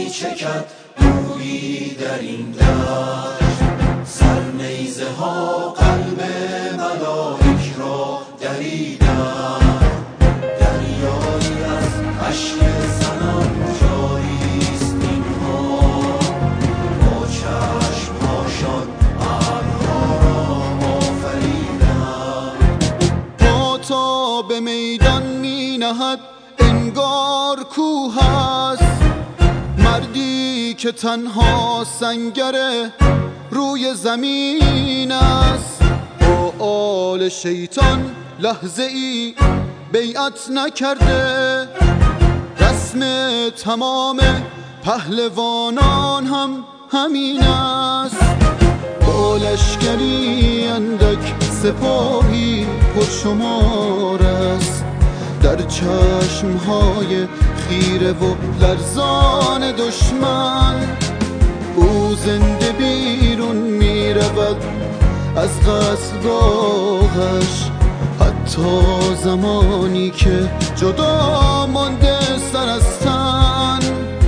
چکد رویی در این دشت، سرنیزه ها قلب ملائک را دریدند. دریایی از اشک زنان جاریست اینها، با چشمهاشان ابرها را آفریدند. پا تا به میدان می نهد انگار کوه است، مردی که تنها سنگر روی زمین است. با آل شیطان لحظه ای بیعت نکرده، رسم تمام پهلوانان هم همین است. با لشکری اندک سپاهی پرشمار است، در چشمهای خیره و لرزان دشمن. او زنده بیرون می رود از قصرگاهش، حتی زمانی که جدا مانده سر از تن.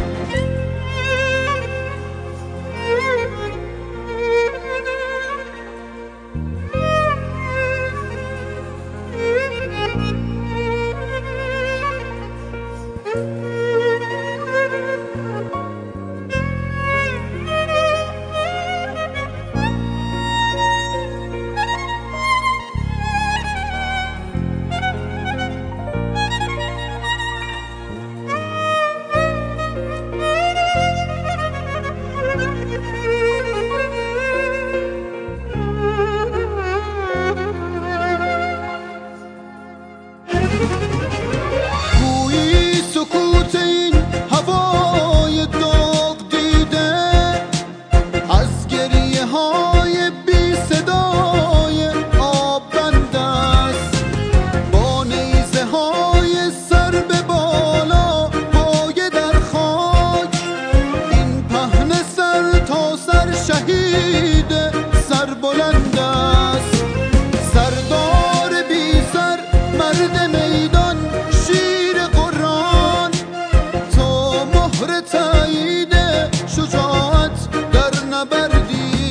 شهید سربلند است، سردار بی سر، مرد میدان، شیر قرآن. تا مهر تایید شجاعت در نبردی،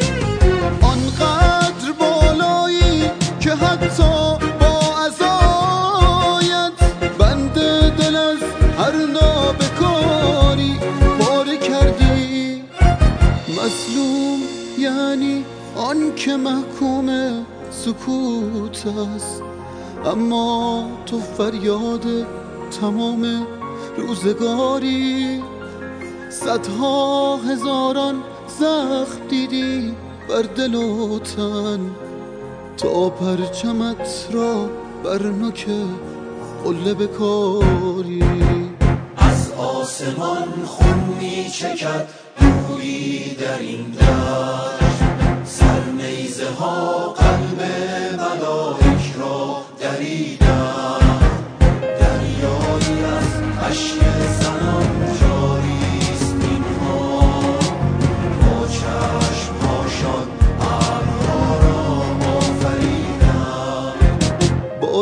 آنقدر بالایی که حتی با عزایت بند دل از هر نابکاری پاره کردی. مظلوم یعنی آن که محکوم سکوت است، اما تو فریاد تمام روزگاری. صدها هزاران زخم دیدی بر دل و تن، تا پرچمت را بر نوک قله بکاری. از آسمان خون می چکد رویی در این دشت، سرنیزه ها قلب ملائک را دریدند. دریایی از اشک زنان جاریست اینها، با چشمهاشان ابرها را آفریدند. با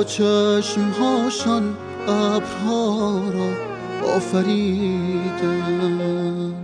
چشمهاشان ابرها را آفریدند.